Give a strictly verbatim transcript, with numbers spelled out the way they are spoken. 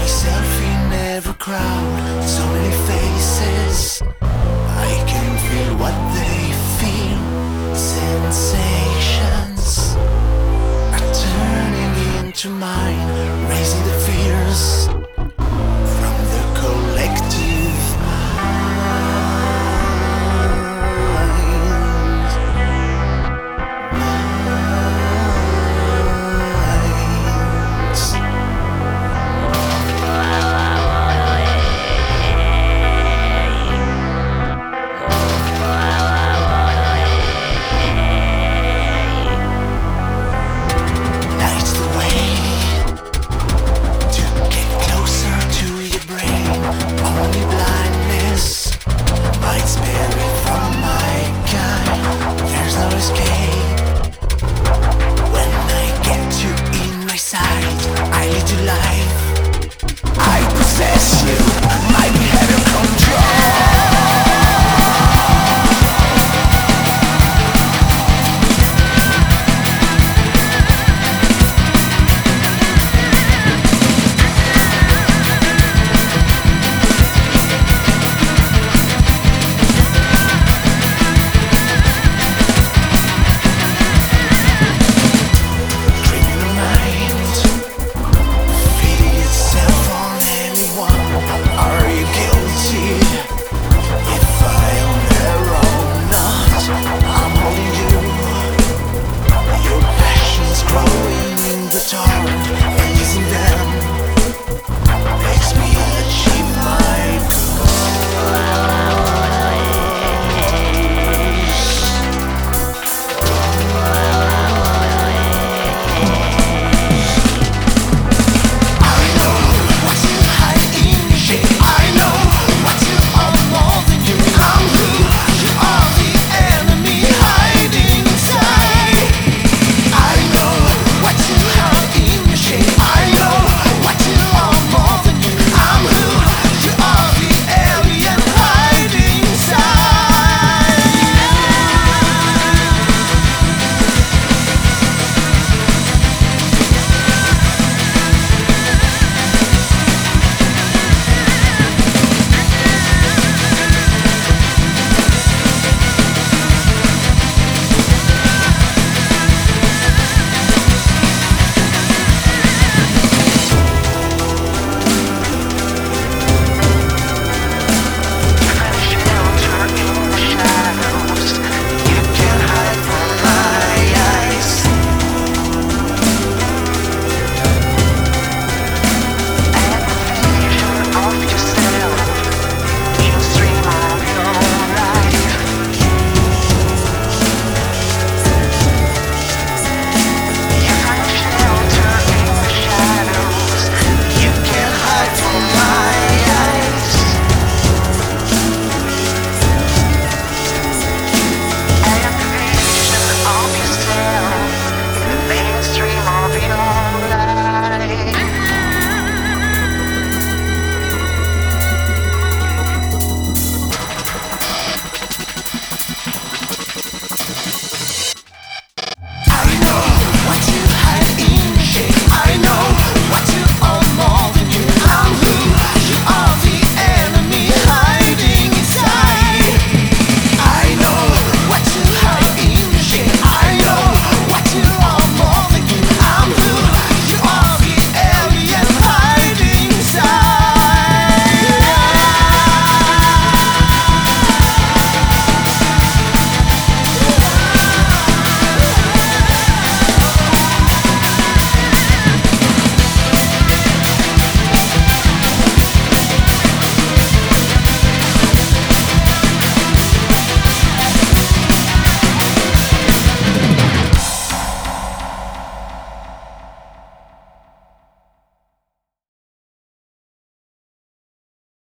myself in every crowd, so many faces. I can feel what they feel. Sensations are turning into mine, raising the fears from the collective mind. Minds. Night's the way to get closer to your brain. Only blindness might spare it from my kind. There's no escape when I get you in my sight. I lead you light.